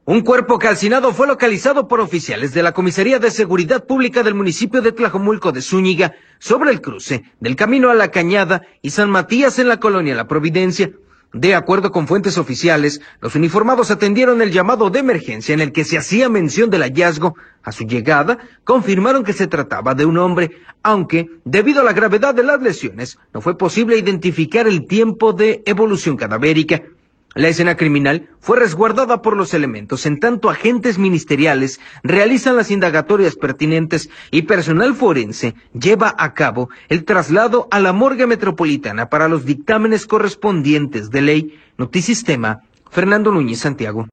Un cuerpo calcinado fue localizado por oficiales de la Comisaría de Seguridad Pública del municipio de Tlajomulco de Zúñiga, sobre el cruce del Camino a la Cañada y San Matías en la colonia La Providencia. De acuerdo con fuentes oficiales, los uniformados atendieron el llamado de emergencia en el que se hacía mención del hallazgo. A su llegada, confirmaron que se trataba de un hombre, aunque, debido a la gravedad de las lesiones, no fue posible identificar el tiempo de evolución cadavérica. La escena criminal fue resguardada por los elementos, en tanto agentes ministeriales realizan las indagatorias pertinentes y personal forense lleva a cabo el traslado a la morgue metropolitana para los dictámenes correspondientes de ley. Notisistema, Fernando Núñez, Santiago.